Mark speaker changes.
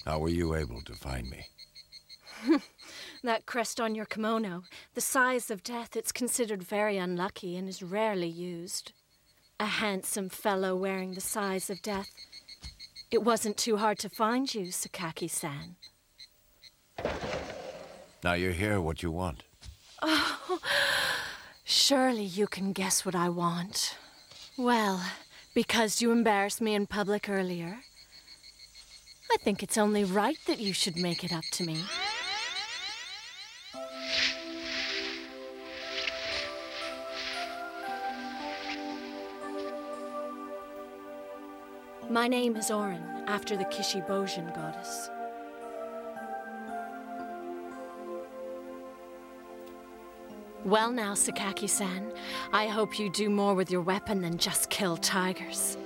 Speaker 1: How were you able to find me?
Speaker 2: That crest on your kimono, the size of death, it's considered very unlucky and is rarely used. A handsome fellow wearing the size of death. It wasn't too hard to find you, Sakaki-san.
Speaker 1: Now you hear what you want.
Speaker 2: Oh, surely you can guess what I want. Well, because you embarrassed me in public earlier, I think it's only right that you should make it up to me. My name is Orin, after the Kishibojin goddess. Well now, Sakaki-san, I hope you do more with your weapon than just kill tigers.